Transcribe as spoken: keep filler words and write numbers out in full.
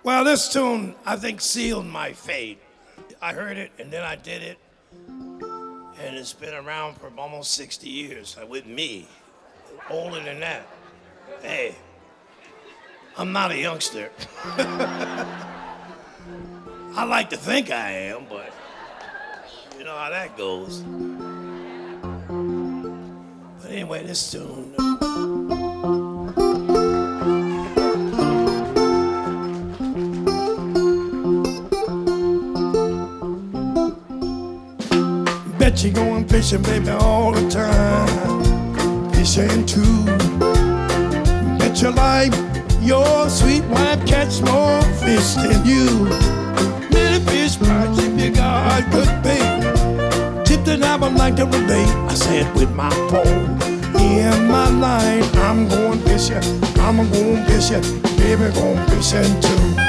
Well, this tune, I think, sealed my fate. I heard it and then I did it, and it's been around for almost sixty years uh, with me. Older than that. Hey, I'm not a youngster. I like to think I am, but you know how that goes. But anyway, this tune. Bet you going fishing, baby, all the time. Fishing too. Bet your life your sweet wife catch more fish than you. Little fish bites if you got good bait. Tip the knob like the relay. I said with my pole in my line, I'm going fishing. I'm going fishing, baby, going fishing too.